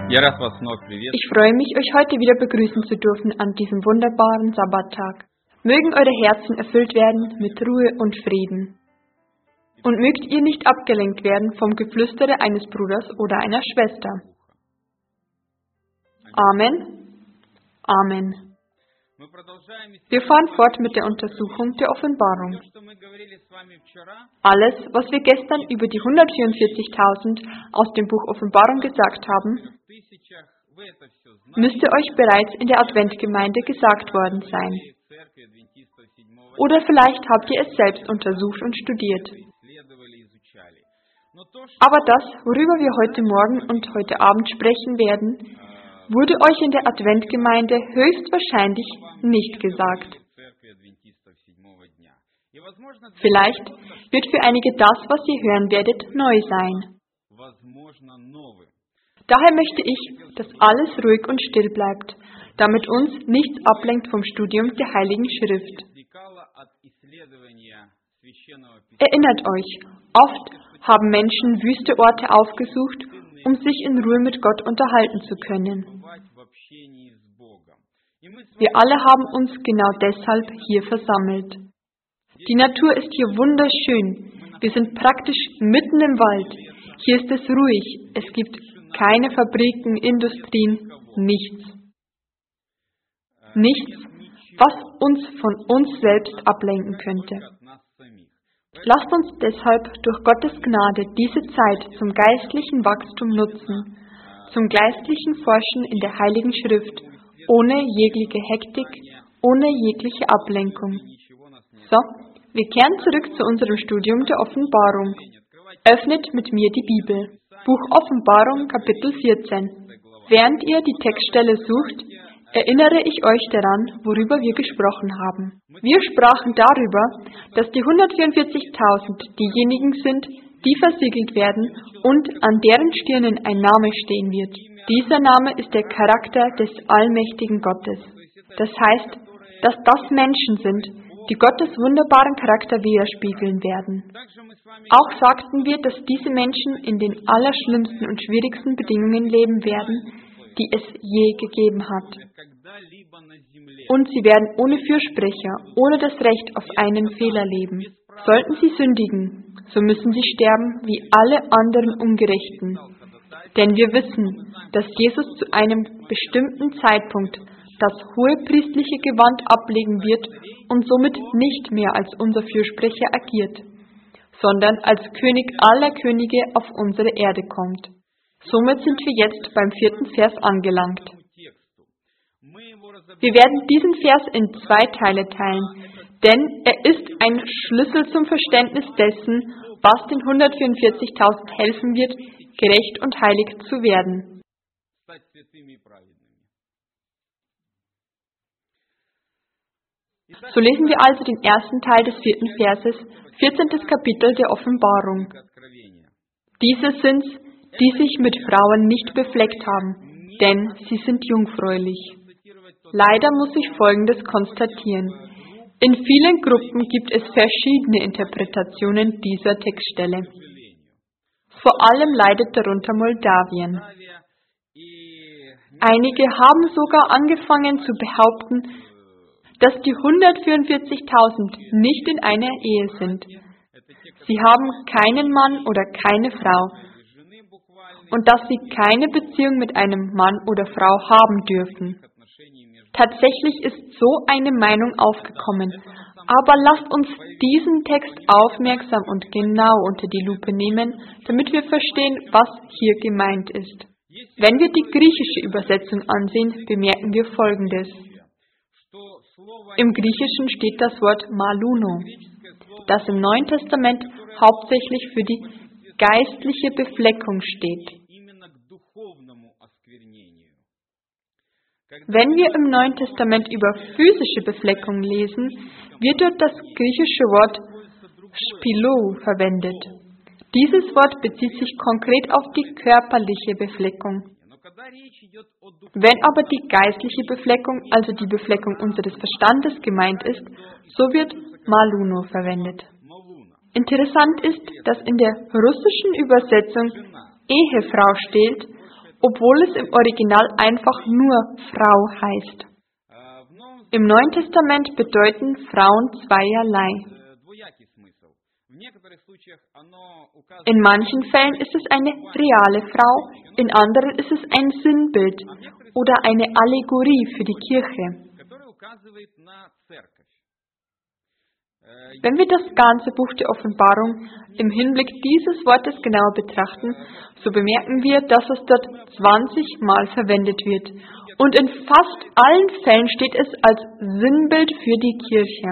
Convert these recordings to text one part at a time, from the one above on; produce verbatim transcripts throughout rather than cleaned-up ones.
Я рад вас вновь приветствовать. Ich freue mich, euch heute wieder begrüßen zu dürfen an diesem wunderbaren Sabbattag. Mögen eure Herzen erfüllt werden mit Ruhe und Frieden. Und mögt ihr nicht abgelenkt werden vom Geflüstere eines Bruders oder einer Schwester. Amen. Amen. Wir fahren fort mit der Untersuchung der Offenbarung. Alles, was wir gestern über die hundertvierundvierzigtausend aus dem Buch Offenbarung gesagt haben, müsste euch bereits in der Adventgemeinde gesagt worden sein. Oder vielleicht habt ihr es selbst untersucht und studiert. Aber das, worüber wir heute Morgen und heute Abend sprechen werden, wurde euch in der Adventgemeinde höchstwahrscheinlich nicht gesagt. Vielleicht wird für einige das, was ihr hören werdet, neu sein. Daher möchte ich, dass alles ruhig und still bleibt, damit uns nichts ablenkt vom Studium der Heiligen Schrift. Erinnert euch, oft haben Menschen wüste Orte aufgesucht, um sich in Ruhe mit Gott unterhalten zu können. Wir alle haben uns genau deshalb hier versammelt. Die Natur ist hier wunderschön. Wir sind praktisch mitten im Wald. Hier ist es ruhig. Es gibt keine Fabriken, Industrien, nichts. Nichts, was uns von uns selbst ablenken könnte. Lasst uns deshalb durch Gottes Gnade diese Zeit zum geistlichen Wachstum nutzen, zum geistlichen Forschen in der Heiligen Schrift, ohne jegliche Hektik, ohne jegliche Ablenkung. So, wir kehren zurück zu unserem Studium der Offenbarung. Öffnet mit mir die Bibel. Buch Offenbarung, Kapitel vierzehn. Während ihr die Textstelle sucht, erinnere ich euch daran, worüber wir gesprochen haben. Wir sprachen darüber, dass die hundertvierundvierzigtausend diejenigen sind, die versiegelt werden und an deren Stirnen ein Name stehen wird. Dieser Name ist der Charakter des allmächtigen Gottes. Das heißt, dass das Menschen sind, die Gottes wunderbaren Charakter widerspiegeln werden. Auch sagten wir, dass diese Menschen in den allerschlimmsten und schwierigsten Bedingungen leben werden, die es je gegeben hat. Und sie werden ohne Fürsprecher, ohne das Recht auf einen Fehler leben. Sollten sie sündigen, so müssen sie sterben wie alle anderen Ungerechten. Denn wir wissen, dass Jesus zu einem bestimmten Zeitpunkt das hohepriestliche Gewand ablegen wird und somit nicht mehr als unser Fürsprecher agiert, sondern als König aller Könige auf unsere Erde kommt. Somit sind wir jetzt beim vierten Vers angelangt. Wir werden diesen Vers in zwei Teile teilen, denn er ist ein Schlüssel zum Verständnis dessen, was den hundertvierundvierzigtausend helfen wird, gerecht und heilig zu werden. So lesen wir also den ersten Teil des vierten Verses, vierzehntes Kapitel der Offenbarung. Diese sind's, die sich mit Frauen nicht befleckt haben, denn sie sind jungfräulich. Leider muss ich Folgendes konstatieren. In vielen Gruppen gibt es verschiedene Interpretationen dieser Textstelle. Vor allem leidet darunter Moldawien. Einige haben sogar angefangen zu behaupten, dass die hundertvierundvierzigtausend nicht in einer Ehe sind. Sie haben keinen Mann oder keine Frau und dass sie keine Beziehung mit einem Mann oder Frau haben dürfen. Tatsächlich ist so eine Meinung aufgekommen, aber lasst uns diesen Text aufmerksam und genau unter die Lupe nehmen, damit wir verstehen, was hier gemeint ist. Wenn wir die griechische Übersetzung ansehen, bemerken wir Folgendes. Im Griechischen steht das Wort Maluno, das im Neuen Testament hauptsächlich für die geistliche Befleckung steht. Wenn wir im Neuen Testament über physische Befleckung lesen, wird dort das griechische Wort Spilo verwendet. Dieses Wort bezieht sich konkret auf die körperliche Befleckung. Wenn aber die geistliche Befleckung, also die Befleckung unseres Verstandes gemeint ist, so wird Maluno verwendet. Interessant ist, dass in der russischen Übersetzung Ehefrau steht obwohl es im Original einfach nur Frau heißt. Im Neuen Testament bedeuten Frauen zweierlei. In manchen Fällen ist es eine reale Frau, in anderen ist es ein Sinnbild oder eine Allegorie für die Kirche. Wenn wir das ganze Buch der Offenbarung im Hinblick dieses Wortes genauer betrachten, so bemerken wir, dass es dort zwanzig Mal verwendet wird. Und in fast allen Fällen steht es als Sinnbild für die Kirche.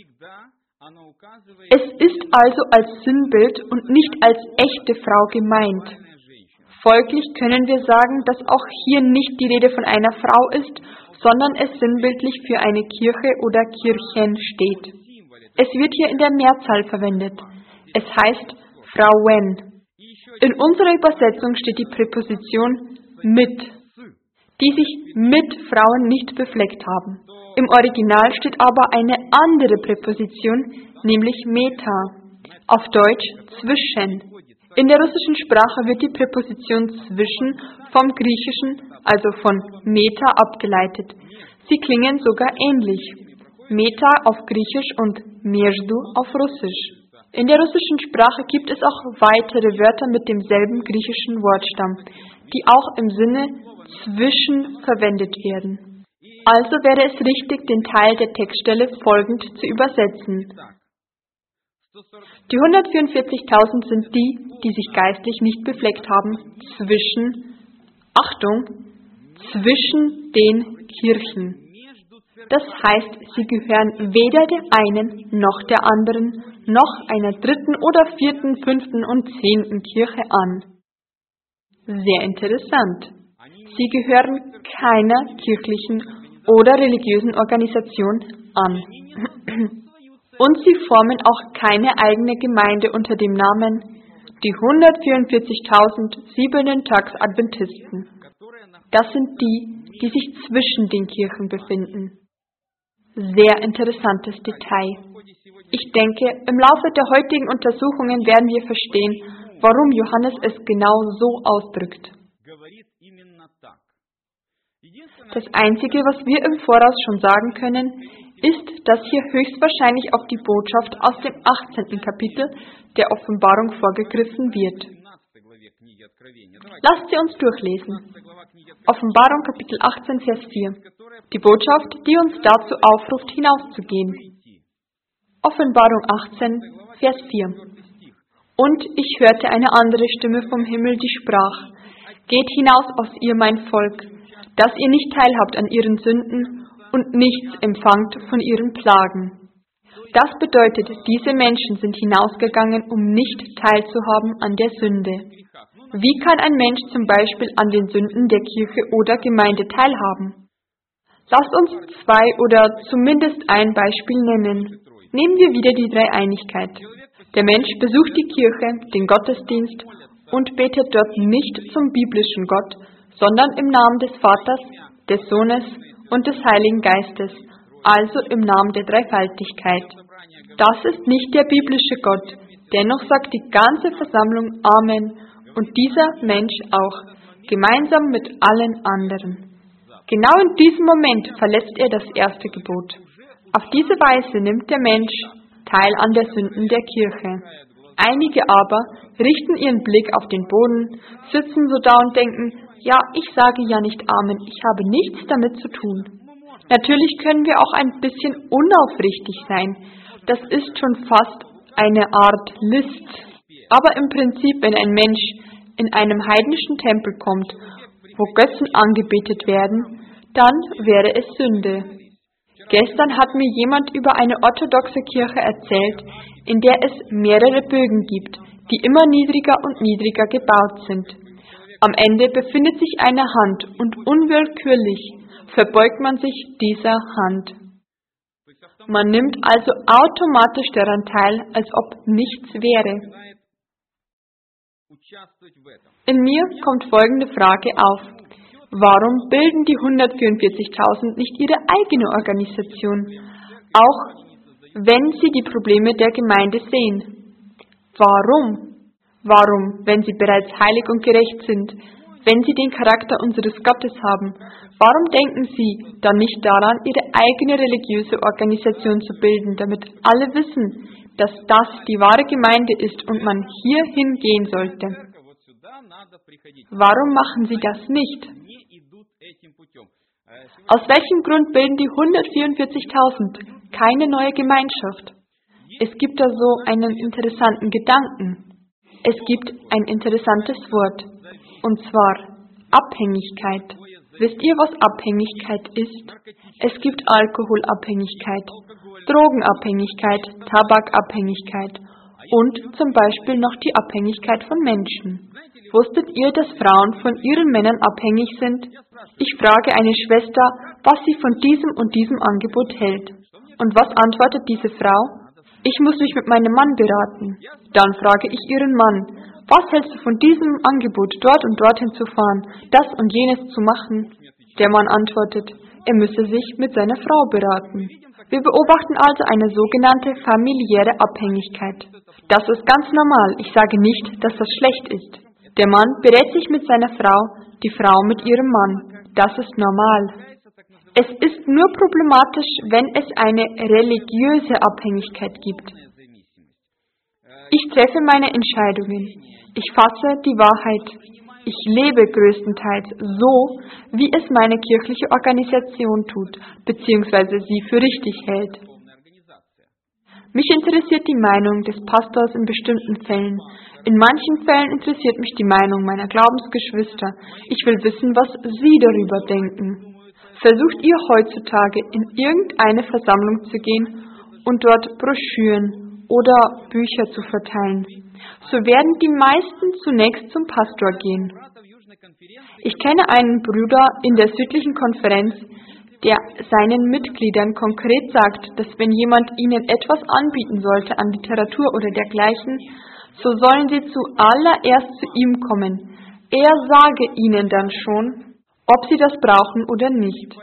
Es ist also als Sinnbild und nicht als echte Frau gemeint. Folglich können wir sagen, dass auch hier nicht die Rede von einer Frau ist, sondern es sinnbildlich für eine Kirche oder Kirchen steht. Es wird hier in der Mehrzahl verwendet. Es heißt Frauen. In unserer Übersetzung steht die Präposition mit, die sich mit Frauen nicht befleckt haben. Im Original steht aber eine andere Präposition, nämlich meta, auf Deutsch zwischen. In der russischen Sprache wird die Präposition zwischen vom Griechischen, also von meta, abgeleitet. Sie klingen sogar ähnlich. Meta auf Griechisch und между auf Russisch. In der russischen Sprache gibt es auch weitere Wörter mit demselben griechischen Wortstamm, die auch im Sinne zwischen verwendet werden. Also wäre es richtig, den Teil der Textstelle folgend zu übersetzen. Die hundertvierundvierzigtausend sind die, die sich geistlich nicht befleckt haben, zwischen, Achtung, zwischen den Kirchen. Das heißt, sie gehören weder der einen noch der anderen, noch einer dritten oder vierten, fünften und zehnten Kirche an. Sehr interessant. Sie gehören keiner kirchlichen oder religiösen Organisation an. Und sie formen auch keine eigene Gemeinde unter dem Namen die hundertvierundvierzigtausend Siebenten-Tags-Adventisten. Das sind die, die sich zwischen den Kirchen befinden. Sehr interessantes Detail. Ich denke, im Laufe der heutigen Untersuchungen werden wir verstehen, warum Johannes es genau so ausdrückt. Das Einzige, was wir im Voraus schon sagen können, ist, dass hier höchstwahrscheinlich auf die Botschaft aus dem achtzehnten Kapitel der Offenbarung vorgegriffen wird. Lasst sie uns durchlesen. Offenbarung Kapitel achtzehn, Vers vier. Die Botschaft, die uns dazu aufruft, hinauszugehen. Offenbarung achtzehn, Vers vier. Und ich hörte eine andere Stimme vom Himmel, die sprach: Geht hinaus aus ihr, mein Volk, dass ihr nicht teilhabt an ihren Sünden und nichts empfangt von ihren Plagen. Das bedeutet, diese Menschen sind hinausgegangen, um nicht teilzuhaben an der Sünde. Wie kann ein Mensch zum Beispiel an den Sünden der Kirche oder Gemeinde teilhaben? Lasst uns zwei oder zumindest ein Beispiel nennen. Nehmen wir wieder die Dreieinigkeit. Der Mensch besucht die Kirche, den Gottesdienst und betet dort nicht zum biblischen Gott, sondern im Namen des Vaters, des Sohnes und des Heiligen Geistes, also im Namen der Dreifaltigkeit. Das ist nicht der biblische Gott. Dennoch sagt die ganze Versammlung Amen und dieser Mensch auch, gemeinsam mit allen anderen. Genau in diesem Moment verletzt er das erste Gebot. Auf diese Weise nimmt der Mensch teil an der Sünden der Kirche. Einige aber richten ihren Blick auf den Boden, sitzen so da und denken, ja, ich sage ja nicht Amen, ich habe nichts damit zu tun. Natürlich können wir auch ein bisschen unaufrichtig sein. Das ist schon fast eine Art List. Aber im Prinzip, wenn ein Mensch in einem heidnischen Tempel kommt, wo Götzen angebetet werden, dann wäre es Sünde. Gestern hat mir jemand über eine orthodoxe Kirche erzählt, in der es mehrere Bögen gibt, die immer niedriger und niedriger gebaut sind. Am Ende befindet sich eine Hand und unwillkürlich verbeugt man sich dieser Hand. Man nimmt also automatisch daran teil, als ob nichts wäre. In mir kommt folgende Frage auf. Warum bilden die hundertvierundvierzigtausend nicht ihre eigene Organisation, auch wenn sie die Probleme der Gemeinde sehen? Warum? Warum, wenn sie bereits heilig und gerecht sind, Wenn Sie den Charakter unseres Gottes haben, warum denken Sie dann nicht daran, Ihre eigene religiöse Organisation zu bilden, damit alle wissen, dass das die wahre Gemeinde ist und man hier hingehen sollte? Warum machen Sie das nicht? Aus welchem Grund bilden die hundertvierundvierzigtausend keine neue Gemeinschaft? Es gibt da so einen interessanten Gedanken. Es gibt ein interessantes Wort, und zwar Abhängigkeit. Wisst ihr, was Abhängigkeit ist? Es gibt Alkoholabhängigkeit, Drogenabhängigkeit, Tabakabhängigkeit und zum Beispiel noch die Abhängigkeit von Menschen. Wusstet ihr, dass Frauen von ihren Männern abhängig sind? Ich frage eine Schwester, was sie von diesem und diesem Angebot hält. Und was antwortet diese Frau? Ich muss mich mit meinem Mann beraten. Dann frage ich ihren Mann, was hältst du von diesem Angebot, dort und dorthin zu fahren, das und jenes zu machen? Der Mann antwortet, er müsse sich mit seiner Frau beraten. Wir beobachten also eine sogenannte familiäre Abhängigkeit. Das ist ganz normal, ich sage nicht, dass das schlecht ist. Der Mann berät sich mit seiner Frau, die Frau mit ihrem Mann. Das ist normal. Es ist nur problematisch, wenn es eine religiöse Abhängigkeit gibt. Ich treffe meine Entscheidungen. Ich fasse die Wahrheit. Ich lebe größtenteils so, wie es meine kirchliche Organisation tut, beziehungsweise sie für richtig hält. Mich interessiert die Meinung des Pastors in bestimmten Fällen. In manchen Fällen interessiert mich die Meinung meiner Glaubensgeschwister. Ich will wissen, was sie darüber denken. Versucht ihr heutzutage in irgendeine Versammlung zu gehen und dort Broschüren oder Bücher zu verteilen, so werden die meisten zunächst zum Pastor gehen. Ich kenne einen Bruder in der südlichen Konferenz, der seinen Mitgliedern konkret sagt, dass wenn jemand ihnen etwas anbieten sollte an Literatur oder dergleichen, so sollen sie zuallererst zu ihm kommen. Er sage ihnen dann schon, ob sie das brauchen oder nicht.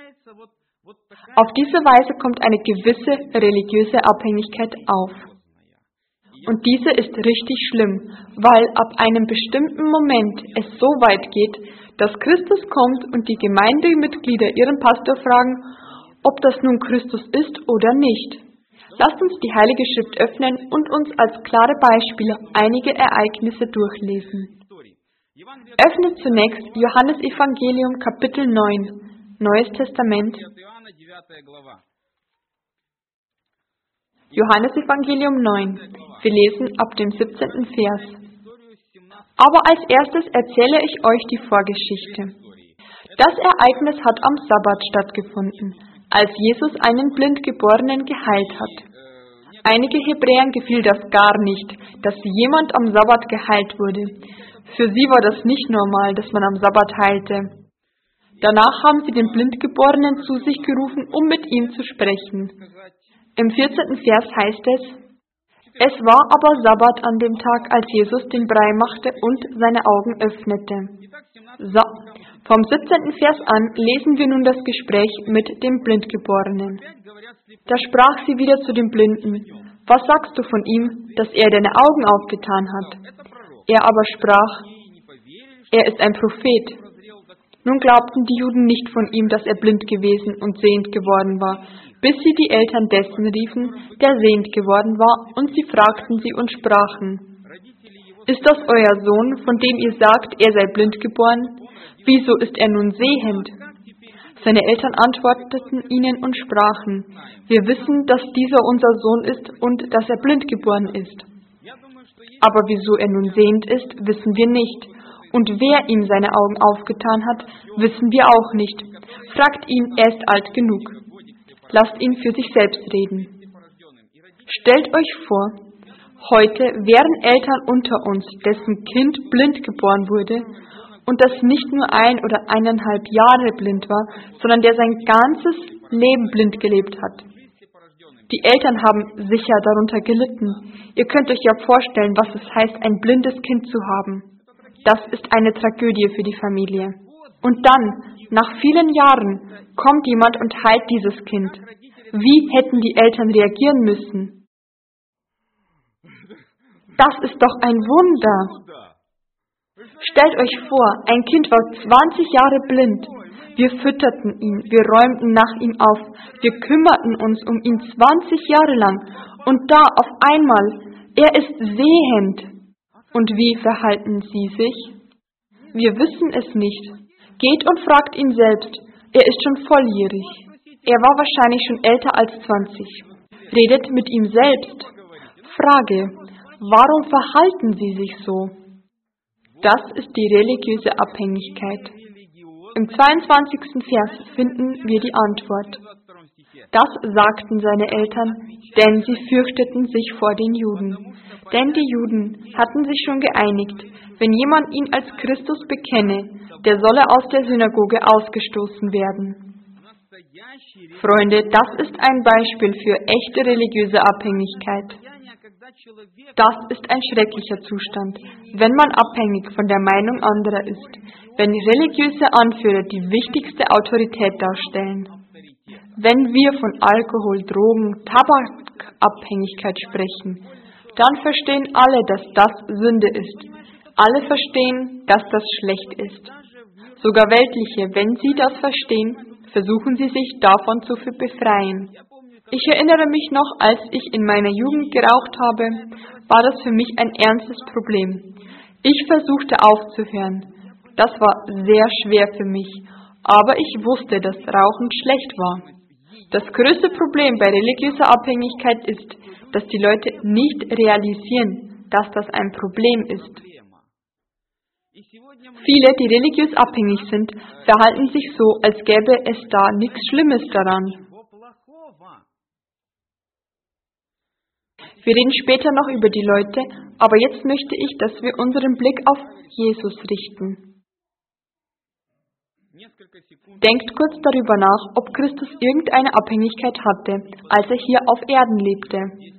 Auf diese Weise kommt eine gewisse religiöse Abhängigkeit auf. Und diese ist richtig schlimm, weil ab einem bestimmten Moment es so weit geht, dass Christus kommt und die Gemeindemitglieder ihren Pastor fragen, ob das nun Christus ist oder nicht. Lasst uns die Heilige Schrift öffnen und uns als klare Beispiele einige Ereignisse durchlesen. Öffnet zunächst Johannes Evangelium Kapitel neun, Neues Testament. Johannes Evangelium neun. Wir lesen ab dem siebzehnten Vers. Aber als erstes erzähle ich euch die Vorgeschichte. Das Ereignis hat am Sabbat stattgefunden, als Jesus einen Blindgeborenen geheilt hat. Einige Hebräern gefiel das gar nicht, dass jemand am Sabbat geheilt wurde. Für sie war das nicht normal, dass man am Sabbat heilte. Danach haben sie den Blindgeborenen zu sich gerufen, um mit ihm zu sprechen. Im vierzehnten Vers heißt es, es war aber Sabbat an dem Tag, als Jesus den Brei machte und seine Augen öffnete. So, vom siebzehnten Vers an lesen wir nun das Gespräch mit dem Blindgeborenen. Da sprach sie wieder zu dem Blinden, was sagst du von ihm, dass er deine Augen aufgetan hat? Er aber sprach, er ist ein Prophet. Nun glaubten die Juden nicht von ihm, dass er blind gewesen und sehend geworden war, bis sie die Eltern dessen riefen, der sehend geworden war, und sie fragten sie und sprachen, ist das euer Sohn, von dem ihr sagt, er sei blind geboren? Wieso ist er nun sehend? Seine Eltern antworteten ihnen und sprachen, wir wissen, dass dieser unser Sohn ist und dass er blind geboren ist. Aber wieso er nun sehend ist, wissen wir nicht. Und wer ihm seine Augen aufgetan hat, wissen wir auch nicht. Fragt ihn, er ist alt genug. Lasst ihn für sich selbst reden. Stellt euch vor, heute wären Eltern unter uns, dessen Kind blind geboren wurde und das nicht nur ein oder eineinhalb Jahre blind war, sondern der sein ganzes Leben blind gelebt hat. Die Eltern haben sicher darunter gelitten. Ihr könnt euch ja vorstellen, was es heißt, ein blindes Kind zu haben. Das ist eine Tragödie für die Familie. Und dann, nach vielen Jahren, kommt jemand und heilt dieses Kind. Wie hätten die Eltern reagieren müssen? Das ist doch ein Wunder. Stellt euch vor, ein Kind war zwanzig Jahre blind. Wir fütterten ihn, wir räumten nach ihm auf, wir kümmerten uns um ihn zwanzig Jahre lang. Und da auf einmal, er ist sehend. Und wie verhalten Sie sich? Wir wissen es nicht. Geht und fragt ihn selbst. Er ist schon volljährig. Er war wahrscheinlich schon älter als zwanzig. Redet mit ihm selbst. Frage, warum verhalten Sie sich so? Das ist die religiöse Abhängigkeit. Im zweiundzwanzigsten Vers finden wir die Antwort. Das sagten seine Eltern, denn sie fürchteten sich vor den Juden. Denn die Juden hatten sich schon geeinigt, wenn jemand ihn als Christus bekenne, der solle aus der Synagoge ausgestoßen werden. Freunde, das ist ein Beispiel für echte religiöse Abhängigkeit. Das ist ein schrecklicher Zustand, wenn man abhängig von der Meinung anderer ist, wenn religiöse Anführer die wichtigste Autorität darstellen. Wenn wir von Alkohol, Drogen, Tabakabhängigkeit sprechen, dann verstehen alle, dass das Sünde ist. Alle verstehen, dass das schlecht ist. Sogar Weltliche, wenn sie das verstehen, versuchen sie sich davon zu befreien. Ich erinnere mich noch, als ich in meiner Jugend geraucht habe, war das für mich ein ernstes Problem. Ich versuchte aufzuhören. Das war sehr schwer für mich, aber ich wusste, dass Rauchen schlecht war. Das größte Problem bei religiöser Abhängigkeit ist, dass die Leute nicht realisieren, dass das ein Problem ist. Viele, die religiös abhängig sind, verhalten sich so, als gäbe es da nichts Schlimmes daran. Wir reden später noch über die Leute, aber jetzt möchte ich, dass wir unseren Blick auf Jesus richten. Denkt kurz darüber nach, ob Christus irgendeine Abhängigkeit hatte, als er hier auf Erden lebte.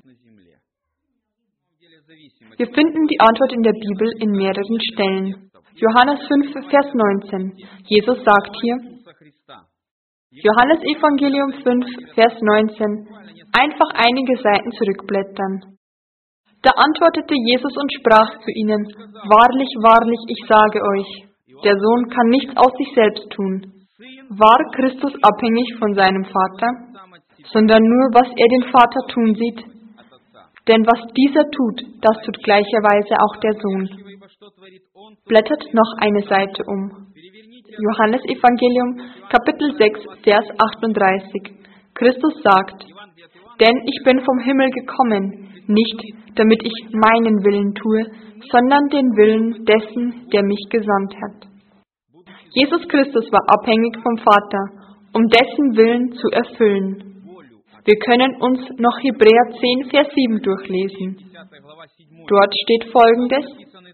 Wir finden die Antwort in der Bibel in mehreren Stellen. Johannes fünf, Vers neunzehn. Jesus sagt hier, Johannes Evangelium fünf, Vers neunzehn, einfach einige Seiten zurückblättern. Da antwortete Jesus und sprach zu ihnen, Wahrlich, wahrlich, ich sage euch, der Sohn kann nichts aus sich selbst tun. War Christus abhängig von seinem Vater, sondern nur, was er den Vater tun sieht? Denn was dieser tut, das tut gleicherweise auch der Sohn. Blättert noch eine Seite um. Johannes Evangelium, Kapitel sechs, Vers achtunddreißig. Christus sagt, denn ich bin vom Himmel gekommen, nicht damit ich meinen Willen tue, sondern den Willen dessen, der mich gesandt hat. Jesus Christus war abhängig vom Vater, um dessen Willen zu erfüllen. Wir können uns noch Hebräer zehn, Vers sieben durchlesen. Dort steht Folgendes.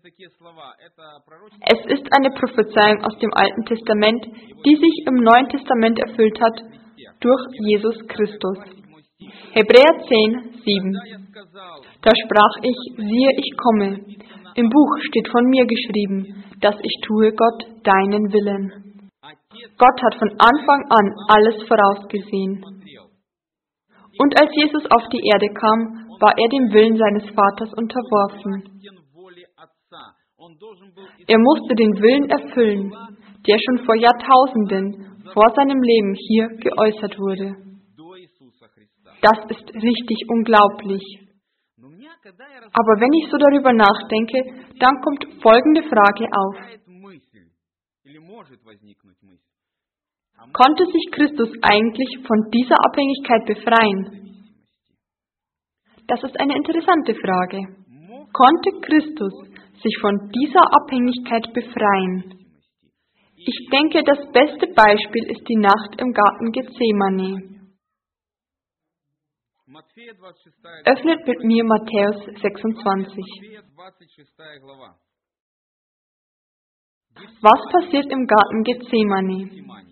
Es ist eine Prophezeiung aus dem Alten Testament, die sich im Neuen Testament erfüllt hat, durch Jesus Christus. Hebräer zehn, sieben. Da sprach ich, siehe, ich komme. Im Buch steht von mir geschrieben, dass ich tue, Gott, deinen Willen. Gott hat von Anfang an alles vorausgesehen. Und als Jesus auf die Erde kam, war er dem Willen seines Vaters unterworfen. Er musste den Willen erfüllen, der schon vor Jahrtausenden vor seinem Leben hier geäußert wurde. Das ist richtig unglaublich. Aber wenn ich so darüber nachdenke, dann kommt folgende Frage auf. Konnte sich Christus eigentlich von dieser Abhängigkeit befreien? Das ist eine interessante Frage. Konnte Christus sich von dieser Abhängigkeit befreien? Ich denke, das beste Beispiel ist die Nacht im Garten Gethsemane. Öffnet mit mir Matthäus sechsundzwanzig. Was passiert im Garten Gethsemane?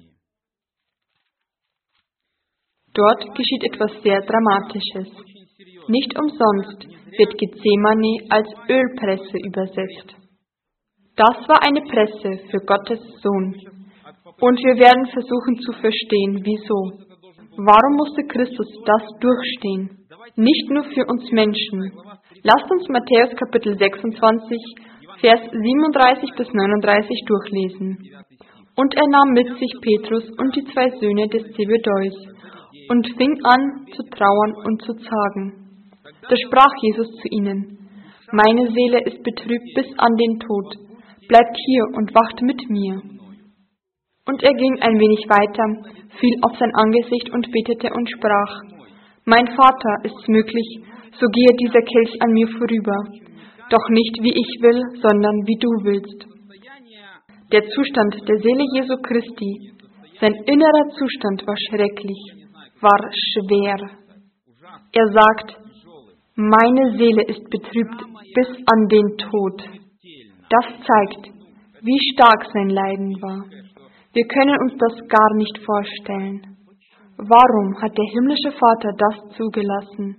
Dort geschieht etwas sehr Dramatisches. Nicht umsonst wird Gethsemane als Ölpresse übersetzt. Das war eine Presse für Gottes Sohn. Und wir werden versuchen zu verstehen, wieso. Warum musste Christus das durchstehen? Nicht nur für uns Menschen. Lasst uns Matthäus Kapitel sechsundzwanzig Vers siebenunddreißig bis neununddreißig durchlesen. Und er nahm mit sich Petrus und die zwei Söhne des Zebedeus und fing an zu trauern und zu zagen. Da sprach Jesus zu ihnen: Meine Seele ist betrübt bis an den Tod. Bleibt hier und wacht mit mir. Und er ging ein wenig weiter, fiel auf sein Angesicht und betete und sprach: Mein Vater, ist's möglich, so gehe dieser Kelch an mir vorüber. Doch nicht wie ich will, sondern wie du willst. Der Zustand der Seele Jesu Christi, sein innerer Zustand war schrecklich, war schwer. Er sagt: Meine Seele ist betrübt bis an den Tod. Das zeigt, wie stark sein Leiden war. Wir können uns das gar nicht vorstellen. Warum hat der himmlische Vater das zugelassen?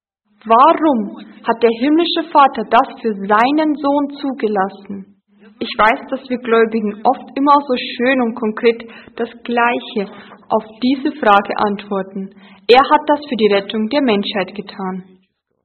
Warum hat der himmlische Vater das für seinen Sohn zugelassen? Ich weiß, dass wir Gläubigen oft immer so schön und konkret das Gleiche auf diese Frage antworten. Er hat das für die Rettung der Menschheit getan.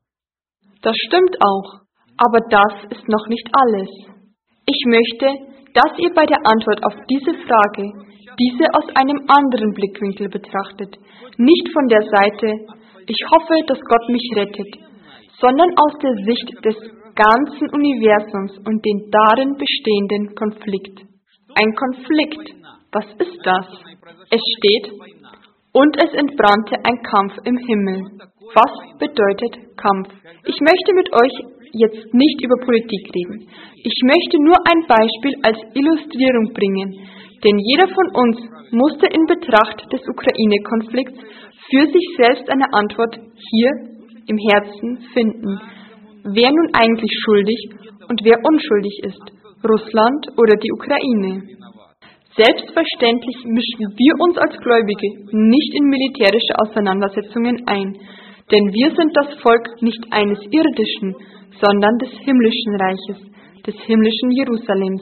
Das stimmt auch, aber das ist noch nicht alles. Ich möchte, dass ihr bei der Antwort auf diese Frage diese aus einem anderen Blickwinkel betrachtet. Nicht von der Seite, ich hoffe, dass Gott mich rettet, sondern aus der Sicht des ganzen Universums und den darin bestehenden Konflikt. Ein Konflikt, was ist das? Es steht: Und es entbrannte ein Kampf im Himmel. Was bedeutet Kampf? Ich möchte mit euch jetzt nicht über Politik reden. Ich möchte nur ein Beispiel als Illustrierung bringen, denn jeder von uns musste in Betracht des Ukraine-Konflikts für sich selbst eine Antwort hier im Herzen finden. Wer nun eigentlich schuldig und wer unschuldig ist, Russland oder die Ukraine? Selbstverständlich mischen wir uns als Gläubige nicht in militärische Auseinandersetzungen ein, denn wir sind das Volk nicht eines irdischen, sondern des himmlischen Reiches, des himmlischen Jerusalems.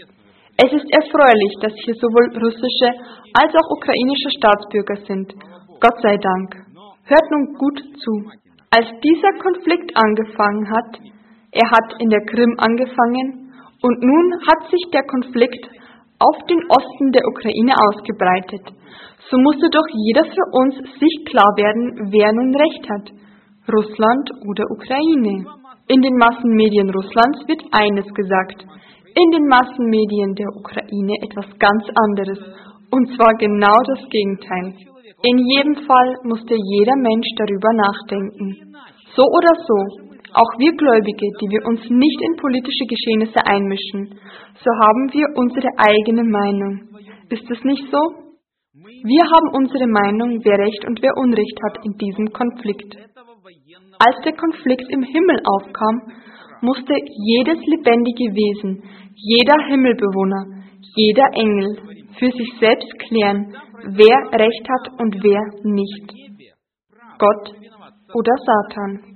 Es ist erfreulich, dass hier sowohl russische als auch ukrainische Staatsbürger sind. Gott sei Dank. Hört nun gut zu. Als dieser Konflikt angefangen hat, er hat in der Krim angefangen und nun hat sich der Konflikt auf den Osten der Ukraine ausgebreitet. So musste doch jeder für uns sich klar werden, wer nun recht hat, Russland oder Ukraine. In den Massenmedien Russlands wird eines gesagt, in den Massenmedien der Ukraine etwas ganz anderes, und zwar genau das Gegenteil. In jedem Fall musste jeder Mensch darüber nachdenken. So oder so, auch wir Gläubige, die wir uns nicht in politische Geschehnisse einmischen, so haben wir unsere eigene Meinung. Ist es nicht so? Wir haben unsere Meinung, wer Recht und wer Unrecht hat in diesem Konflikt. Als der Konflikt im Himmel aufkam, musste jedes lebendige Wesen, jeder Himmelbewohner, jeder Engel für sich selbst klären, wer Recht hat und wer nicht. Gott oder Satan.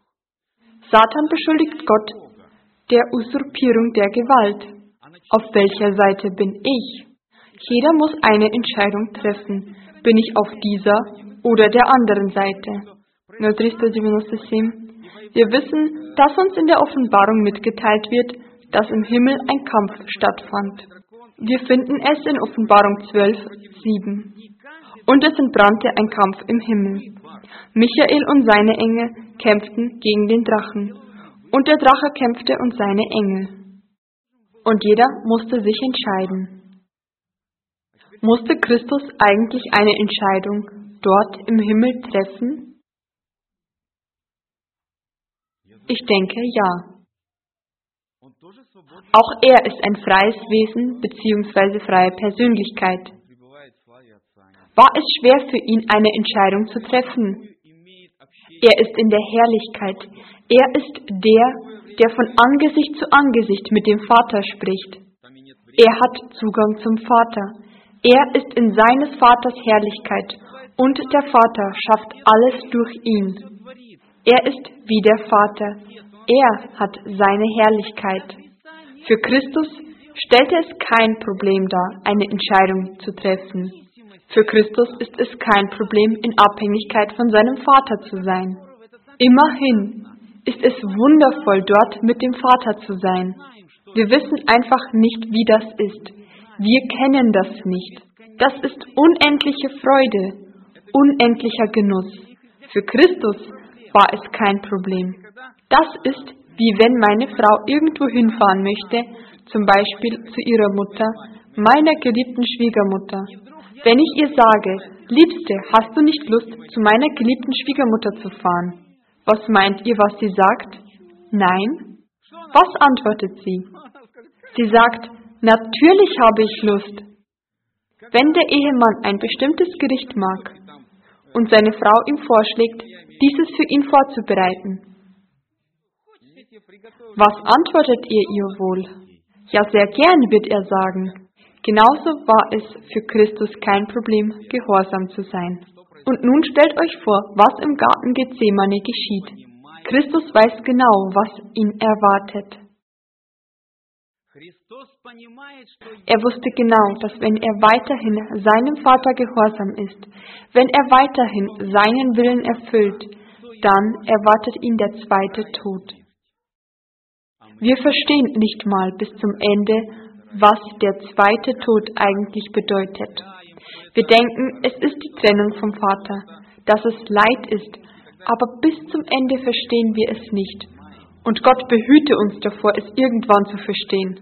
Satan beschuldigt Gott der Usurpierung der Gewalt. Auf welcher Seite bin ich? Jeder muss eine Entscheidung treffen. Bin ich auf dieser oder der anderen Seite? Wir wissen, dass uns in der Offenbarung mitgeteilt wird, dass im Himmel ein Kampf stattfand. Wir finden es in Offenbarung zwölf, sieben. Und es entbrannte ein Kampf im Himmel. Michael und seine Engel kämpften gegen den Drachen. Und der Drache kämpfte und seine Engel. Und jeder musste sich entscheiden. Musste Christus eigentlich eine Entscheidung dort im Himmel treffen? Ich denke, ja. Auch er ist ein freies Wesen bzw. freie Persönlichkeit. War es schwer für ihn, eine Entscheidung zu treffen? Er ist in der Herrlichkeit. Er ist der, der von Angesicht zu Angesicht mit dem Vater spricht. Er hat Zugang zum Vater. Er ist in seines Vaters Herrlichkeit und der Vater schafft alles durch ihn. Er ist wie der Vater. Er hat seine Herrlichkeit. Für Christus stellte es kein Problem dar, eine Entscheidung zu treffen. Für Christus ist es kein Problem, in Abhängigkeit von seinem Vater zu sein. Immerhin ist es wundervoll, dort mit dem Vater zu sein. Wir wissen einfach nicht, wie das ist. Wir kennen das nicht. Das ist unendliche Freude, unendlicher Genuss. Für Christus war es kein Problem. Das ist, wie wenn meine Frau irgendwo hinfahren möchte, zum Beispiel zu ihrer Mutter, meiner geliebten Schwiegermutter. Wenn ich ihr sage, Liebste, hast du nicht Lust, zu meiner geliebten Schwiegermutter zu fahren? Was meint ihr, was sie sagt? Nein? Was antwortet sie? Sie sagt, natürlich habe ich Lust. Wenn der Ehemann ein bestimmtes Gericht mag und seine Frau ihm vorschlägt, dieses für ihn vorzubereiten, was antwortet ihr ihr wohl? Ja, sehr gern, wird er sagen. Genauso war es für Christus kein Problem, gehorsam zu sein. Und nun stellt euch vor, was im Garten Gethsemane geschieht. Christus weiß genau, was ihn erwartet. Er wusste genau, dass wenn er weiterhin seinem Vater gehorsam ist, wenn er weiterhin seinen Willen erfüllt, dann erwartet ihn der zweite Tod. Wir verstehen nicht mal bis zum Ende, was der zweite Tod eigentlich bedeutet. Wir denken, es ist die Trennung vom Vater, dass es Leid ist, aber bis zum Ende verstehen wir es nicht. Und Gott behüte uns davor, es irgendwann zu verstehen.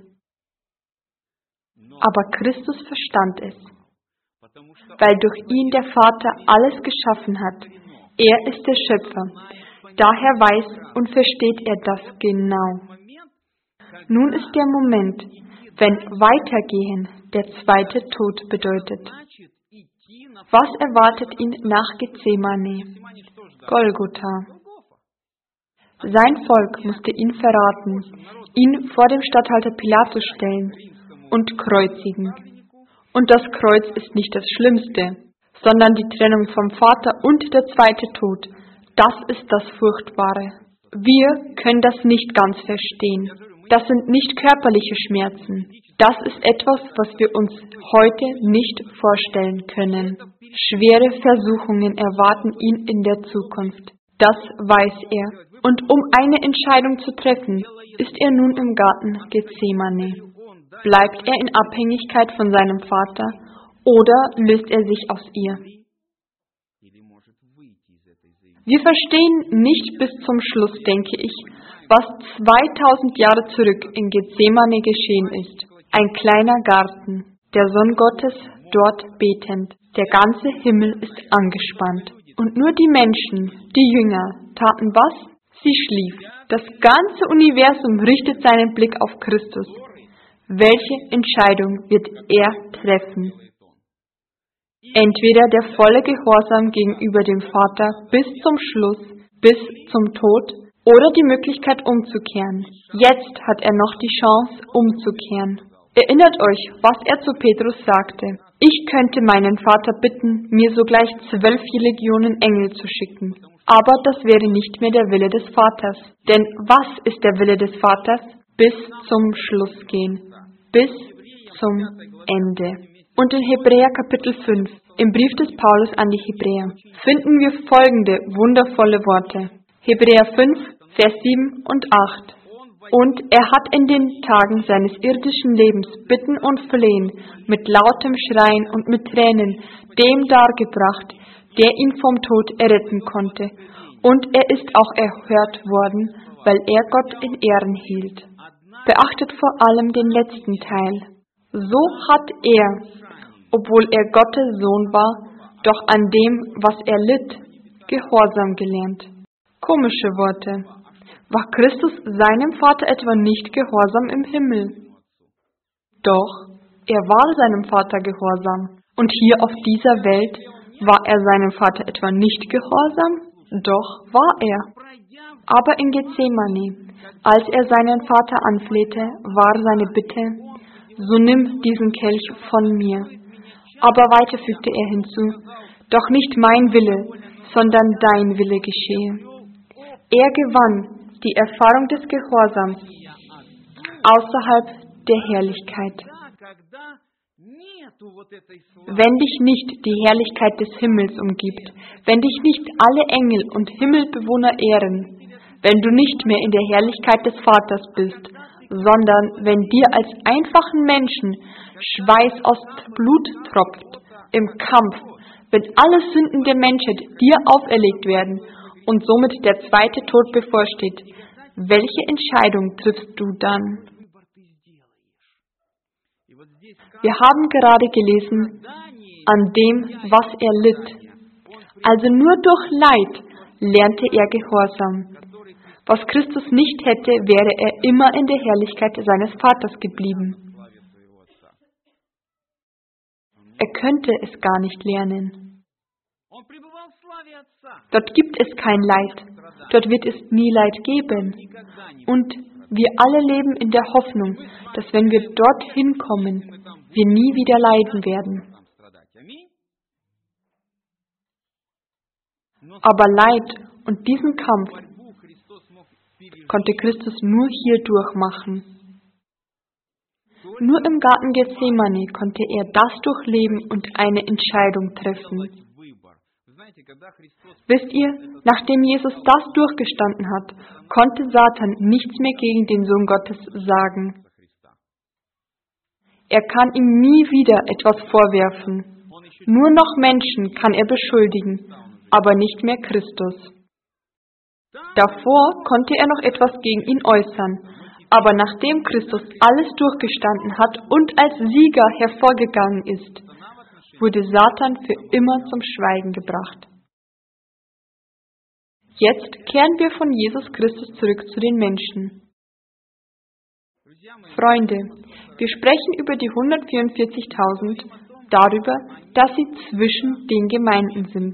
Aber Christus verstand es, weil durch ihn der Vater alles geschaffen hat. Er ist der Schöpfer. Daher weiß und versteht er das genau. Nun ist der Moment, wenn Weitergehen der zweite Tod bedeutet. Was erwartet ihn nach Gethsemane? Golgotha. Sein Volk musste ihn verraten, ihn vor dem Statthalter Pilatus stellen und kreuzigen. Und das Kreuz ist nicht das Schlimmste, sondern die Trennung vom Vater und der zweite Tod. Das ist das Furchtbare. Wir können das nicht ganz verstehen. Das sind nicht körperliche Schmerzen. Das ist etwas, was wir uns heute nicht vorstellen können. Schwere Versuchungen erwarten ihn in der Zukunft. Das weiß er. Und um eine Entscheidung zu treffen, ist er nun im Garten Gethsemane. Bleibt er in Abhängigkeit von seinem Vater oder löst er sich aus ihr? Wir verstehen nicht bis zum Schluss, denke ich, was zweitausend Jahre zurück in Gethsemane geschehen ist. Ein kleiner Garten, der Sohn Gottes dort betend. Der ganze Himmel ist angespannt. Und nur die Menschen, die Jünger, taten was? Sie schliefen. Das ganze Universum richtet seinen Blick auf Christus. Welche Entscheidung wird er treffen? Entweder der volle Gehorsam gegenüber dem Vater bis zum Schluss, bis zum Tod, oder die Möglichkeit umzukehren. Jetzt hat er noch die Chance umzukehren. Erinnert euch, was er zu Petrus sagte. Ich könnte meinen Vater bitten, mir sogleich zwölf Legionen Engel zu schicken. Aber das wäre nicht mehr der Wille des Vaters. Denn was ist der Wille des Vaters? Bis zum Schluss gehen. Bis zum Ende. Und in Hebräer Kapitel fünf, im Brief des Paulus an die Hebräer, finden wir folgende wundervolle Worte. Hebräer fünf, Vers sieben und acht. Und er hat in den Tagen seines irdischen Lebens Bitten und Flehen mit lautem Schreien und mit Tränen dem dargebracht, der ihn vom Tod erretten konnte. Und er ist auch erhört worden, weil er Gott in Ehren hielt. Beachtet vor allem den letzten Teil. So hat er, obwohl er Gottes Sohn war, doch an dem, was er litt, Gehorsam gelernt. Komische Worte. War Christus seinem Vater etwa nicht gehorsam im Himmel? Doch, er war seinem Vater gehorsam. Und hier auf dieser Welt war er seinem Vater etwa nicht gehorsam? Doch, war er. Aber in Gethsemane, als er seinen Vater anflehte, war seine Bitte, so nimm diesen Kelch von mir. Aber weiter fügte er hinzu, doch nicht mein Wille, sondern dein Wille geschehe. Er gewann die Erfahrung des Gehorsams außerhalb der Herrlichkeit. Wenn dich nicht die Herrlichkeit des Himmels umgibt, wenn dich nicht alle Engel und Himmelbewohner ehren, wenn du nicht mehr in der Herrlichkeit des Vaters bist, sondern wenn dir als einfachen Menschen Schweiß aus Blut tropft, im Kampf, wenn alle Sünden der Menschheit dir auferlegt werden und somit der zweite Tod bevorsteht, welche Entscheidung triffst du dann? Wir haben gerade gelesen, an dem, was er litt. Also nur durch Leid lernte er Gehorsam. Was Christus nicht hätte, wäre er immer in der Herrlichkeit seines Vaters geblieben. Er könnte es gar nicht lernen. Dort gibt es kein Leid. Dort wird es nie Leid geben. Und wir alle leben in der Hoffnung, dass wenn wir dorthin kommen, wir nie wieder leiden werden. Aber Leid und diesen Kampf konnte Christus nur hier durchmachen. Nur im Garten Gethsemane konnte er das durchleben und eine Entscheidung treffen. Wisst ihr, nachdem Jesus das durchgestanden hat, konnte Satan nichts mehr gegen den Sohn Gottes sagen. Er kann ihm nie wieder etwas vorwerfen. Nur noch Menschen kann er beschuldigen, aber nicht mehr Christus. Davor konnte er noch etwas gegen ihn äußern, aber nachdem Christus alles durchgestanden hat und als Sieger hervorgegangen ist, wurde Satan für immer zum Schweigen gebracht. Jetzt kehren wir von Jesus Christus zurück zu den Menschen. Freunde, wir sprechen über die hundertvierundvierzigtausend, darüber, dass sie zwischen den Gemeinden sind.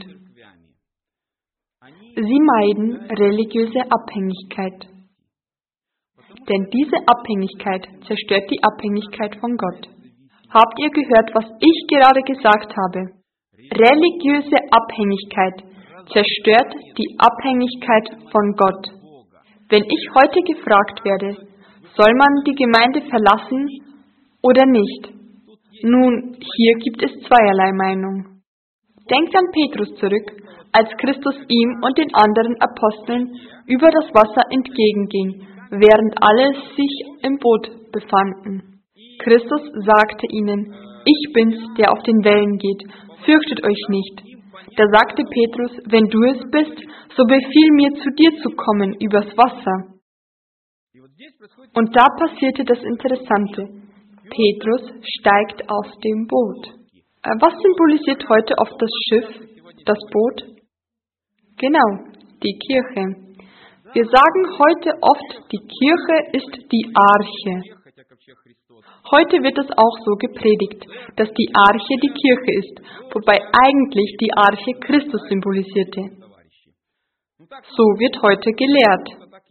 Sie meiden religiöse Abhängigkeit. Denn diese Abhängigkeit zerstört die Abhängigkeit von Gott. Habt ihr gehört, was ich gerade gesagt habe? Religiöse Abhängigkeit zerstört die Abhängigkeit von Gott. Wenn ich heute gefragt werde, soll man die Gemeinde verlassen oder nicht? Nun, hier gibt es zweierlei Meinung. Denkt an Petrus zurück, als Christus ihm und den anderen Aposteln über das Wasser entgegenging, während alle sich im Boot befanden. Christus sagte ihnen, ich bin's, der auf den Wellen geht, fürchtet euch nicht. Da sagte Petrus, wenn du es bist, so befiehl mir, zu dir zu kommen übers Wasser. Und da passierte das Interessante. Petrus steigt aus dem Boot. Was symbolisiert heute oft das Schiff, das Boot? Genau, die Kirche. Wir sagen heute oft, die Kirche ist die Arche. Heute wird es auch so gepredigt, dass die Arche die Kirche ist, wobei eigentlich die Arche Christus symbolisierte. So wird heute gelehrt.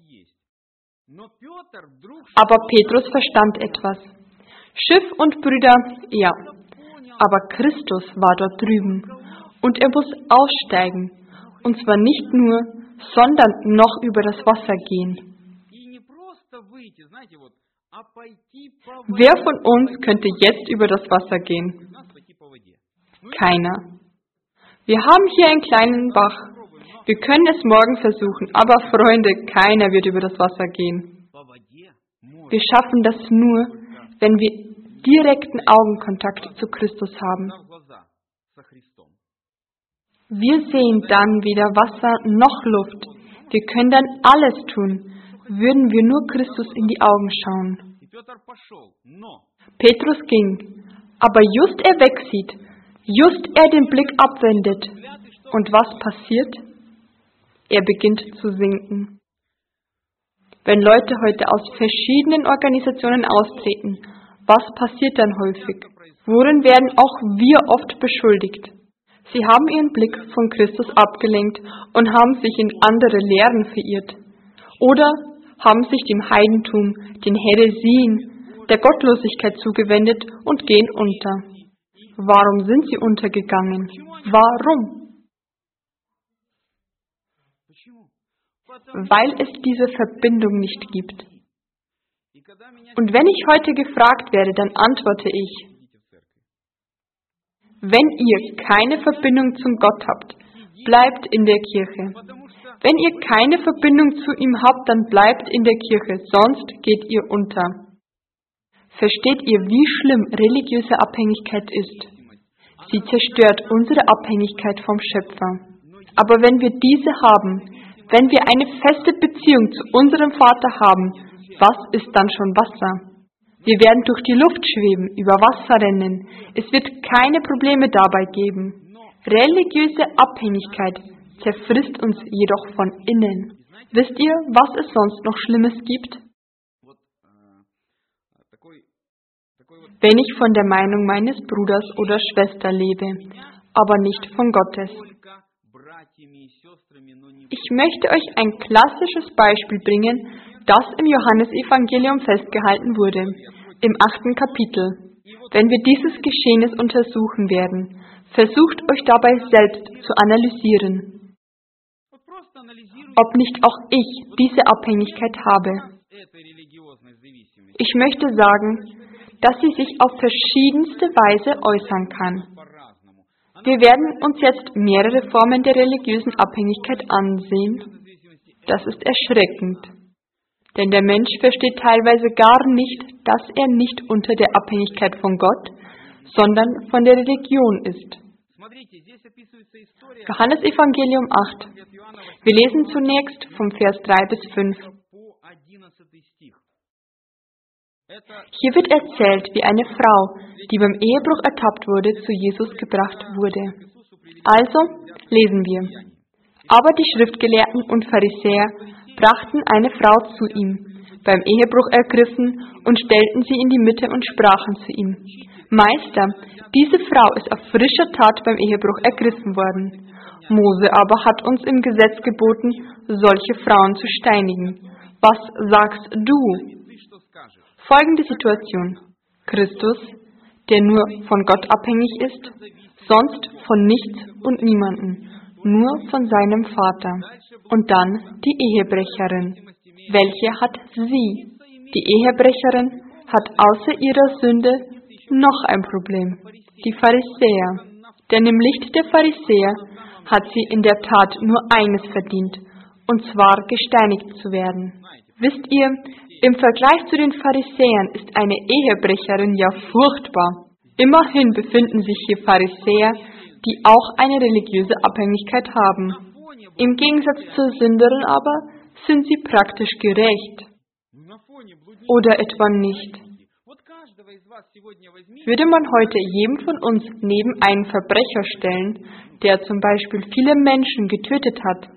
Aber Petrus verstand etwas. Schiff und Brüder, ja, aber Christus war dort drüben und er muss aussteigen, und zwar nicht nur, sondern noch über das Wasser gehen. Wer von uns könnte jetzt über das Wasser gehen? Keiner. Wir haben hier einen kleinen Bach. Wir können es morgen versuchen, aber Freunde, keiner wird über das Wasser gehen. Wir schaffen das nur, wenn wir direkten Augenkontakt zu Christus haben. Wir sehen dann weder Wasser noch Luft. Wir können dann alles tun, würden wir nur Christus in die Augen schauen. Petrus ging, aber just er wegsieht, just er den Blick abwendet. Und was passiert? Er beginnt zu sinken. Wenn Leute heute aus verschiedenen Organisationen austreten, was passiert dann häufig? Worin werden auch wir oft beschuldigt? Sie haben ihren Blick von Christus abgelenkt und haben sich in andere Lehren verirrt. Oder haben sich dem Heidentum, den Häresien, der Gottlosigkeit zugewendet und gehen unter. Warum sind sie untergegangen? Warum? Weil es diese Verbindung nicht gibt. Und wenn ich heute gefragt werde, dann antworte ich, wenn ihr keine Verbindung zum Gott habt, bleibt in der Kirche. Wenn ihr keine Verbindung zu ihm habt, dann bleibt in der Kirche, sonst geht ihr unter. Versteht ihr, wie schlimm religiöse Abhängigkeit ist? Sie zerstört unsere Abhängigkeit vom Schöpfer. Aber wenn wir diese haben, wenn wir eine feste Beziehung zu unserem Vater haben, was ist dann schon Wasser? Wir werden durch die Luft schweben, über Wasser rennen. Es wird keine Probleme dabei geben. Religiöse Abhängigkeit zerfrisst uns jedoch von innen. Wisst ihr, was es sonst noch Schlimmes gibt? Wenn ich von der Meinung meines Bruders oder Schwester lebe, aber nicht von Gottes. Ich möchte euch ein klassisches Beispiel bringen, das im Johannesevangelium festgehalten wurde, im achten Kapitel. Wenn wir dieses Geschehnis untersuchen werden, versucht euch dabei selbst zu analysieren, ob nicht auch ich diese Abhängigkeit habe. Ich möchte sagen, dass sie sich auf verschiedenste Weise äußern kann. Wir werden uns jetzt mehrere Formen der religiösen Abhängigkeit ansehen. Das ist erschreckend. Denn der Mensch versteht teilweise gar nicht, dass er nicht unter der Abhängigkeit von Gott, sondern von der Religion ist. Johannesevangelium acht. Wir lesen zunächst vom Vers drei bis fünf. Hier wird erzählt, wie eine Frau, die beim Ehebruch ertappt wurde, zu Jesus gebracht wurde. Also lesen wir. Aber die Schriftgelehrten und Pharisäer brachten eine Frau zu ihm, beim Ehebruch ergriffen, und stellten sie in die Mitte und sprachen zu ihm: Meister, diese Frau ist auf frischer Tat beim Ehebruch ergriffen worden. Mose aber hat uns im Gesetz geboten, solche Frauen zu steinigen. Was sagst du? Folgende Situation. Christus, der nur von Gott abhängig ist, sonst von nichts und niemanden, nur von seinem Vater. Und dann die Ehebrecherin. Welche hat sie? Die Ehebrecherin hat außer ihrer Sünde noch ein Problem. Die Pharisäer. Denn im Licht der Pharisäer hat sie in der Tat nur eines verdient, und zwar gesteinigt zu werden. Wisst ihr, im Vergleich zu den Pharisäern ist eine Ehebrecherin ja furchtbar. Immerhin befinden sich hier Pharisäer, die auch eine religiöse Abhängigkeit haben. Im Gegensatz zur Sünderin aber sind sie praktisch gerecht. Oder etwa nicht? Würde man heute jedem von uns neben einen Verbrecher stellen, der zum Beispiel viele Menschen getötet hat,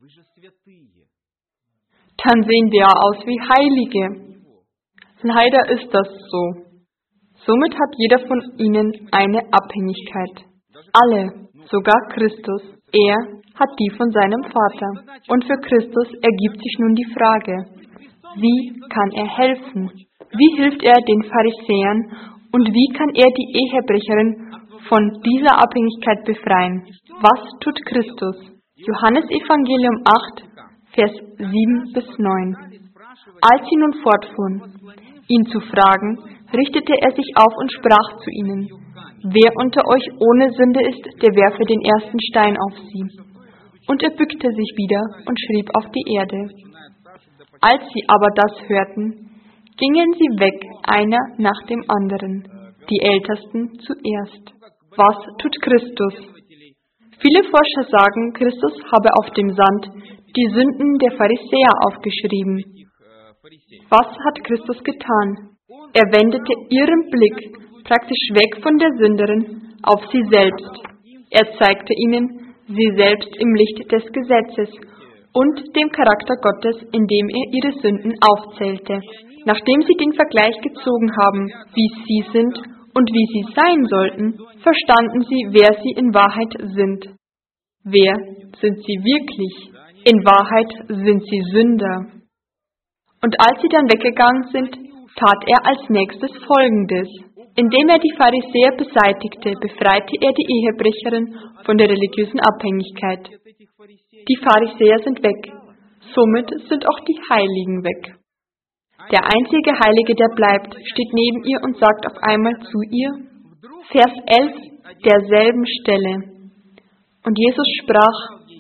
dann sehen wir aus wie Heilige. Leider ist das so. Somit hat jeder von ihnen eine Abhängigkeit. Alle, sogar Christus, er hat die von seinem Vater. Und für Christus ergibt sich nun die Frage, wie kann er helfen? Wie hilft er den Pharisäern und wie kann er die Ehebrecherin von dieser Abhängigkeit befreien? Was tut Christus? Johannesevangelium acht, Vers sieben bis neun. Als sie nun fortfuhren, ihn zu fragen, richtete er sich auf und sprach zu ihnen: Wer unter euch ohne Sünde ist, der werfe den ersten Stein auf sie. Und er bückte sich wieder und schrieb auf die Erde. Als sie aber das hörten, gingen sie weg, einer nach dem anderen, die Ältesten zuerst. Was tut Christus? Viele Forscher sagen, Christus habe auf dem Sand die Sünden der Pharisäer aufgeschrieben. Was hat Christus getan? Er wendete ihren Blick praktisch weg von der Sünderin auf sie selbst. Er zeigte ihnen sie selbst im Licht des Gesetzes und dem Charakter Gottes, indem er ihre Sünden aufzählte. Nachdem sie den Vergleich gezogen haben, wie sie sind und wie sie sein sollten, verstanden sie, wer sie in Wahrheit sind. Wer sind sie wirklich? In Wahrheit sind sie Sünder. Und als sie dann weggegangen sind, tat er als nächstes Folgendes. Indem er die Pharisäer beseitigte, befreite er die Ehebrecherin von der religiösen Abhängigkeit. Die Pharisäer sind weg. Somit sind auch die Heiligen weg. Der einzige Heilige, der bleibt, steht neben ihr und sagt auf einmal zu ihr, Vers elf derselben Stelle. Und Jesus sprach: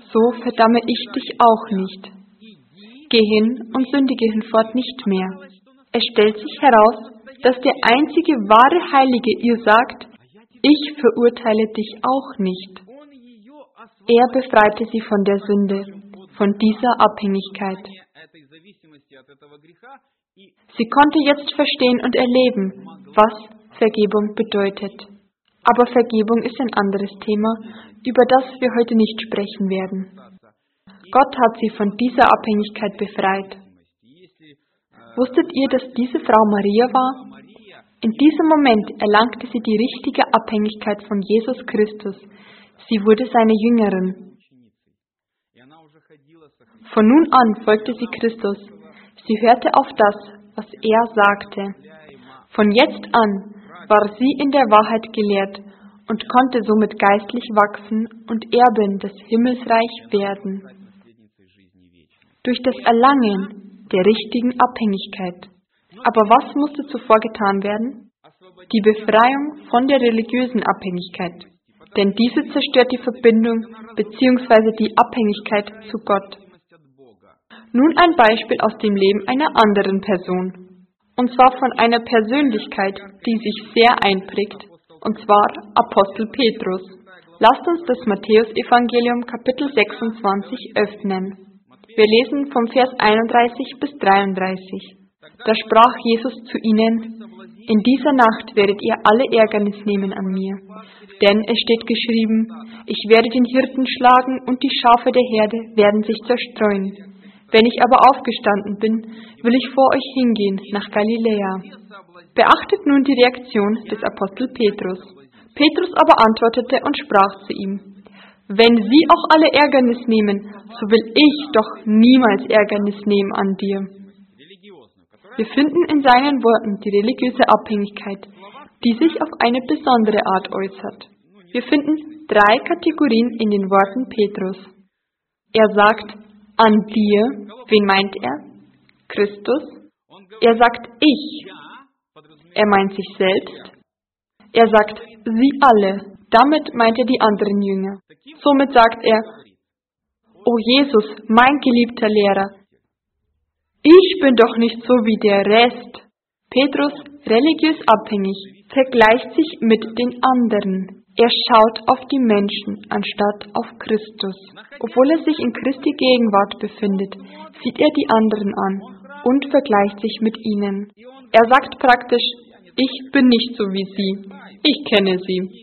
so verdamme ich dich auch nicht. Geh hin und sündige hinfort nicht mehr. Es stellt sich heraus, dass der einzige wahre Heilige ihr sagt, ich verurteile dich auch nicht. Er befreite sie von der Sünde, von dieser Abhängigkeit. Sie konnte jetzt verstehen und erleben, was Vergebung bedeutet. Aber Vergebung ist ein anderes Thema, über das wir heute nicht sprechen werden. Gott hat sie von dieser Abhängigkeit befreit. Wusstet ihr, dass diese Frau Maria war? In diesem Moment erlangte sie die richtige Abhängigkeit von Jesus Christus. Sie wurde seine Jüngerin. Von nun an folgte sie Christus. Sie hörte auf das, was er sagte. Von jetzt an war sie in der Wahrheit gelehrt und konnte somit geistlich wachsen und Erbin des Himmelsreichs werden. Durch das Erlangen der richtigen Abhängigkeit. Aber was musste zuvor getan werden? Die Befreiung von der religiösen Abhängigkeit. Denn diese zerstört die Verbindung bzw. die Abhängigkeit zu Gott. Nun ein Beispiel aus dem Leben einer anderen Person. Und zwar von einer Persönlichkeit, die sich sehr einprägt, und zwar Apostel Petrus. Lasst uns das Matthäus-Evangelium Kapitel sechsundzwanzig öffnen. Wir lesen vom Vers einunddreißig bis dreiunddreißig. Da sprach Jesus zu ihnen, in dieser Nacht werdet ihr alle Ärgernis nehmen an mir. Denn es steht geschrieben, ich werde den Hirten schlagen und die Schafe der Herde werden sich zerstreuen. Wenn ich aber aufgestanden bin, will ich vor euch hingehen nach Galiläa. Beachtet nun die Reaktion des Apostel Petrus. Petrus aber antwortete und sprach zu ihm, wenn sie auch alle Ärgernis nehmen, so will ich doch niemals Ärgernis nehmen an dir. Wir finden in seinen Worten die religiöse Abhängigkeit, die sich auf eine besondere Art äußert. Wir finden drei Kategorien in den Worten Petrus. Er sagt, an dir, wen meint er? Christus. Er sagt, ich. Er meint sich selbst. Er sagt, sie alle. Damit meint er die anderen Jünger. Somit sagt er, O Jesus, mein geliebter Lehrer, ich bin doch nicht so wie der Rest. Petrus, religiös abhängig, vergleicht sich mit den anderen. Er schaut auf die Menschen anstatt auf Christus. Obwohl er sich in Christi Gegenwart befindet, sieht er die anderen an und vergleicht sich mit ihnen. Er sagt praktisch, ich bin nicht so wie sie, ich kenne sie.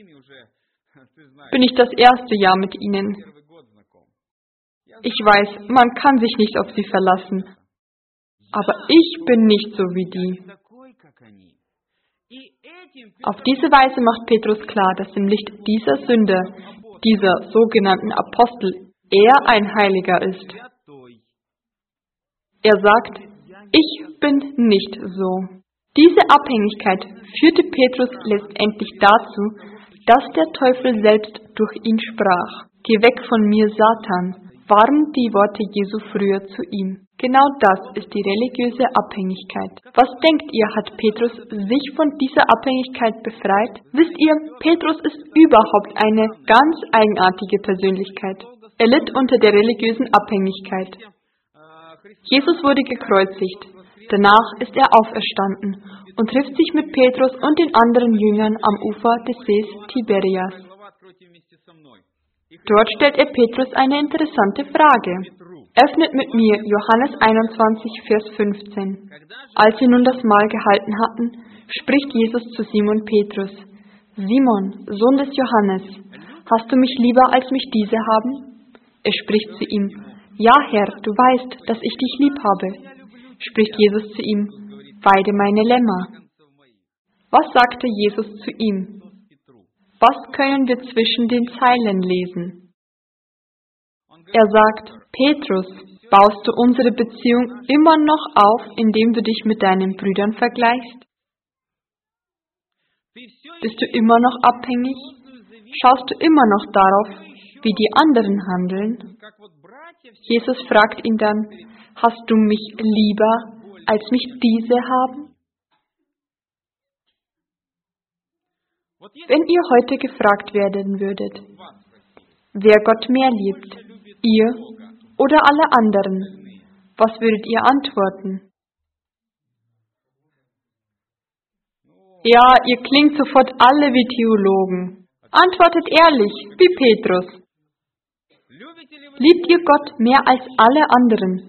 Bin ich das erste Jahr mit ihnen. Ich weiß, man kann sich nicht auf sie verlassen. Aber ich bin nicht so wie die. Auf diese Weise macht Petrus klar, dass im Licht dieser Sünder, dieser sogenannten Apostel, er ein Heiliger ist. Er sagt, ich bin nicht so. Diese Abhängigkeit führte Petrus letztendlich dazu, dass der Teufel selbst durch ihn sprach. Geh weg von mir, Satan, waren die Worte Jesu früher zu ihm. Genau das ist die religiöse Abhängigkeit. Was denkt ihr, hat Petrus sich von dieser Abhängigkeit befreit? Wisst ihr, Petrus ist überhaupt eine ganz eigenartige Persönlichkeit. Er litt unter der religiösen Abhängigkeit. Jesus wurde gekreuzigt. Danach ist er auferstanden und trifft sich mit Petrus und den anderen Jüngern am Ufer des Sees Tiberias. Dort stellt er Petrus eine interessante Frage. Öffnet mit mir Johannes einundzwanzig, Vers fünfzehn. Als sie nun das Mahl gehalten hatten, spricht Jesus zu Simon Petrus, Simon, Sohn des Johannes, hast du mich lieber, als mich diese haben? Er spricht zu ihm, ja, Herr, du weißt, dass ich dich lieb habe. Spricht Jesus zu ihm, weide meine Lämmer. Was sagte Jesus zu ihm? Was können wir zwischen den Zeilen lesen? Er sagt, Petrus, baust du unsere Beziehung immer noch auf, indem du dich mit deinen Brüdern vergleichst? Bist du immer noch abhängig? Schaust du immer noch darauf, wie die anderen handeln? Jesus fragt ihn dann, hast du mich lieber, als mich diese haben? Wenn ihr heute gefragt werden würdet, wer Gott mehr liebt, Ihr oder alle anderen? Was würdet ihr antworten? Ja, ihr klingt sofort alle wie Theologen. Antwortet ehrlich, wie Petrus. Liebt ihr Gott mehr als alle anderen?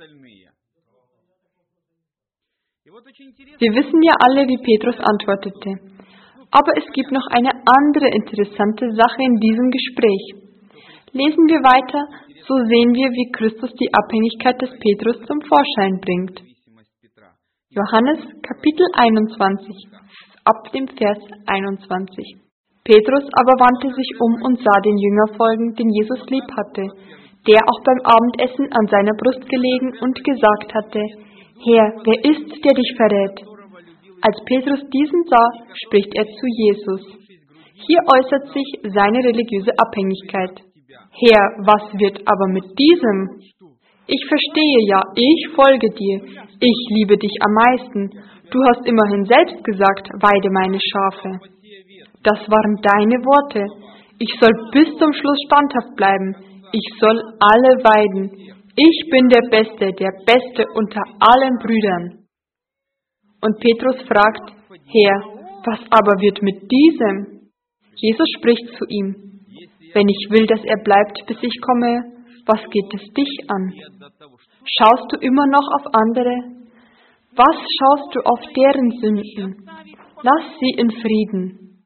Wir wissen ja alle, wie Petrus antwortete. Aber es gibt noch eine andere interessante Sache in diesem Gespräch. Lesen wir weiter, so sehen wir, wie Christus die Abhängigkeit des Petrus zum Vorschein bringt. Johannes Kapitel einundzwanzig, ab dem Vers einundzwanzig. Petrus aber wandte sich um und sah den Jünger folgen, den Jesus lieb hatte, der auch beim Abendessen an seiner Brust gelegen und gesagt hatte: Herr, wer ist's, der dich verrät? Als Petrus diesen sah, spricht er zu Jesus. Hier äußert sich seine religiöse Abhängigkeit. Herr, was wird aber mit diesem? Ich verstehe ja, ich folge dir, ich liebe dich am meisten. Du hast immerhin selbst gesagt, weide meine Schafe. Das waren deine Worte. Ich soll bis zum Schluss standhaft bleiben. Ich soll alle weiden. Ich bin der Beste, der Beste unter allen Brüdern. Und Petrus fragt: Herr, was aber wird mit diesem? Jesus spricht zu ihm: Wenn ich will, dass er bleibt, bis ich komme, was geht es dich an? Schaust du immer noch auf andere? Was schaust du auf deren Sünden? Lass sie in Frieden.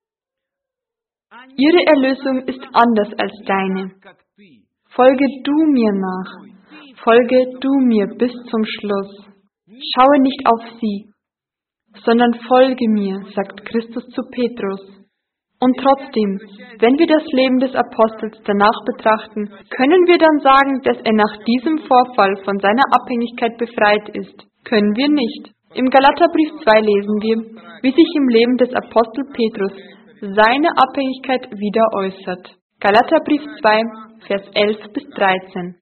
Ihre Erlösung ist anders als deine. Folge du mir nach. Folge du mir bis zum Schluss. Schaue nicht auf sie, sondern folge mir, sagt Christus zu Petrus. Und trotzdem, wenn wir das Leben des Apostels danach betrachten, können wir dann sagen, dass er nach diesem Vorfall von seiner Abhängigkeit befreit ist? Können wir nicht. Im Galaterbrief zwei lesen wir, wie sich im Leben des Apostel Petrus seine Abhängigkeit wieder äußert. Galaterbrief zwei, Vers elf bis dreizehn.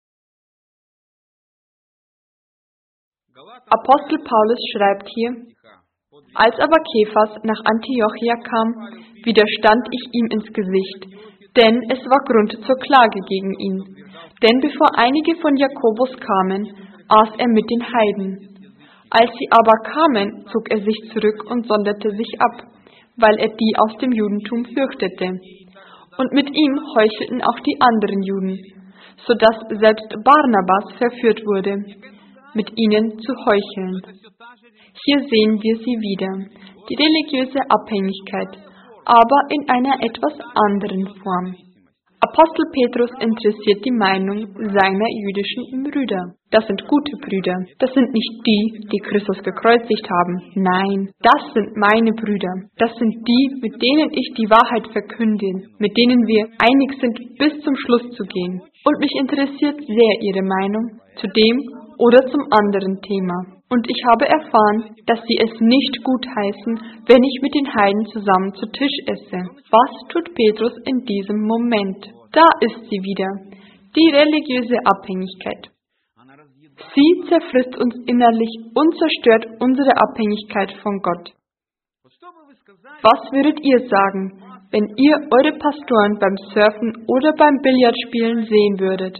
Apostel Paulus schreibt hier: Als aber Kephas nach Antiochia kam, widerstand ich ihm ins Gesicht, denn es war Grund zur Klage gegen ihn. Denn bevor einige von Jakobus kamen, aß er mit den Heiden. Als sie aber kamen, zog er sich zurück und sonderte sich ab, weil er die aus dem Judentum fürchtete. Und mit ihm heuchelten auch die anderen Juden, so dass selbst Barnabas verführt wurde, mit ihnen zu heucheln. Hier sehen wir sie wieder, die religiöse Abhängigkeit, aber in einer etwas anderen Form. Apostel Petrus interessiert die Meinung seiner jüdischen Brüder. Das sind gute Brüder. Das sind nicht die, die Christus gekreuzigt haben. Nein, das sind meine Brüder. Das sind die, mit denen ich die Wahrheit verkünde, mit denen wir einig sind, bis zum Schluss zu gehen. Und mich interessiert sehr ihre Meinung zu dem oder zum anderen Thema. Und ich habe erfahren, dass sie es nicht gutheißen, wenn ich mit den Heiden zusammen zu Tisch esse. Was tut Petrus in diesem Moment? Da ist sie wieder, die religiöse Abhängigkeit. Sie zerfrisst uns innerlich und zerstört unsere Abhängigkeit von Gott. Was würdet ihr sagen, wenn ihr eure Pastoren beim Surfen oder beim Billardspielen sehen würdet?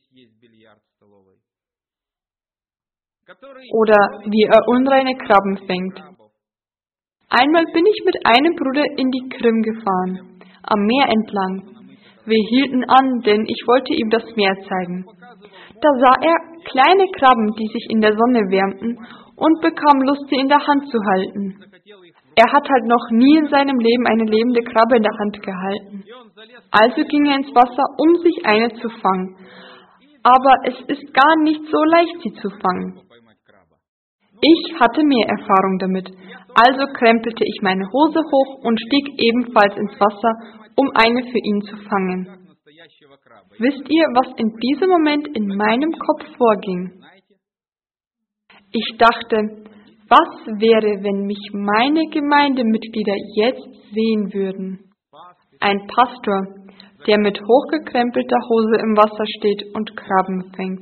Oder wie er unreine Krabben fängt. Einmal bin ich mit einem Bruder in die Krim gefahren, am Meer entlang. Wir hielten an, denn ich wollte ihm das Meer zeigen. Da sah er kleine Krabben, die sich in der Sonne wärmten, und bekam Lust, sie in der Hand zu halten. Er hat halt noch nie in seinem Leben eine lebende Krabbe in der Hand gehalten. Also ging er ins Wasser, um sich eine zu fangen. Aber es ist gar nicht so leicht, sie zu fangen. Ich hatte mehr Erfahrung damit, also krempelte ich meine Hose hoch und stieg ebenfalls ins Wasser, um eine für ihn zu fangen. Wisst ihr, was in diesem Moment in meinem Kopf vorging? Ich dachte, was wäre, wenn mich meine Gemeindemitglieder jetzt sehen würden? Ein Pastor, der mit hochgekrempelter Hose im Wasser steht und Krabben fängt.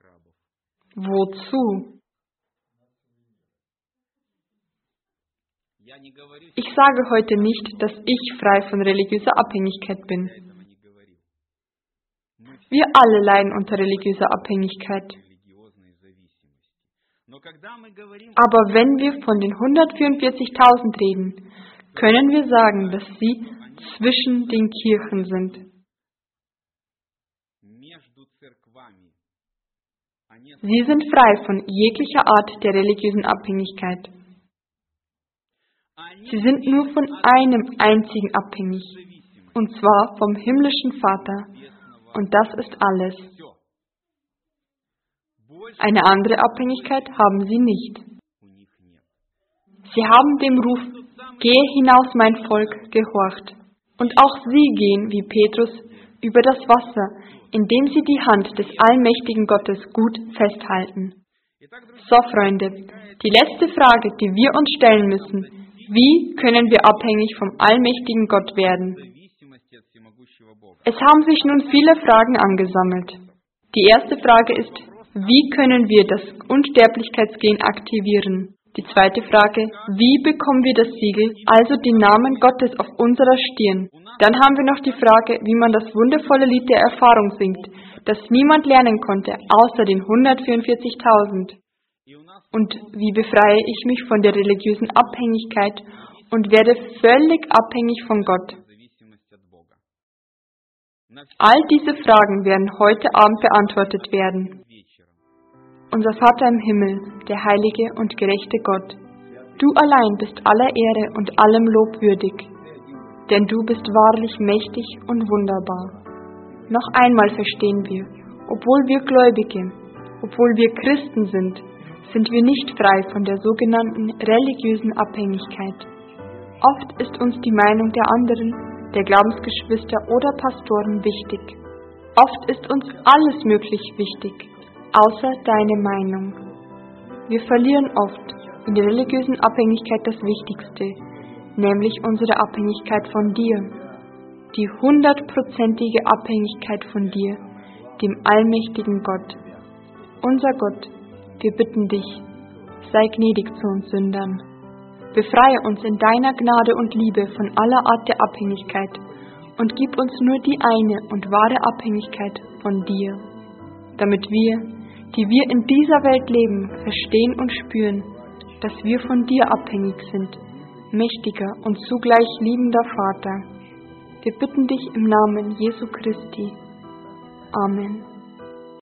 Wozu? Ich sage heute nicht, dass ich frei von religiöser Abhängigkeit bin. Wir alle leiden unter religiöser Abhängigkeit. Aber wenn wir von den hundertvierundvierzigtausend reden, können wir sagen, dass sie zwischen den Kirchen sind. Sie sind frei von jeglicher Art der religiösen Abhängigkeit. Sie sind nur von einem einzigen abhängig, und zwar vom himmlischen Vater. Und das ist alles. Eine andere Abhängigkeit haben sie nicht. Sie haben dem Ruf, gehe hinaus, mein Volk, gehorcht. Und auch sie gehen, wie Petrus, über das Wasser, indem sie die Hand des allmächtigen Gottes gut festhalten. So, Freunde, die letzte Frage, die wir uns stellen müssen: Wie können wir abhängig vom allmächtigen Gott werden? Es haben sich nun viele Fragen angesammelt. Die erste Frage ist: Wie können wir das Unsterblichkeitsgen aktivieren? Die zweite Frage: Wie bekommen wir das Siegel, also den Namen Gottes auf unserer Stirn? Dann haben wir noch die Frage, wie man das wundervolle Lied der Erfahrung singt, das niemand lernen konnte, außer den hundertvierundvierzigtausend. Und wie befreie ich mich von der religiösen Abhängigkeit und werde völlig abhängig von Gott? All diese Fragen werden heute Abend beantwortet werden. Unser Vater im Himmel, der heilige und gerechte Gott, du allein bist aller Ehre und allem Lob würdig, denn du bist wahrlich mächtig und wunderbar. Noch einmal verstehen wir, obwohl wir Gläubige, obwohl wir Christen sind, sind wir nicht frei von der sogenannten religiösen Abhängigkeit. Oft ist uns die Meinung der anderen, der Glaubensgeschwister oder Pastoren wichtig. Oft ist uns alles möglich wichtig, außer deine Meinung. Wir verlieren oft in der religiösen Abhängigkeit das Wichtigste, nämlich unsere Abhängigkeit von dir. Die hundertprozentige Abhängigkeit von dir, dem allmächtigen Gott. Unser Gott, wir bitten dich, sei gnädig zu uns Sündern. Befreie uns in deiner Gnade und Liebe von aller Art der Abhängigkeit und gib uns nur die eine und wahre Abhängigkeit von dir, damit wir, die wir in dieser Welt leben, verstehen und spüren, dass wir von dir abhängig sind, mächtiger und zugleich liebender Vater. Wir bitten dich im Namen Jesu Christi. Amen.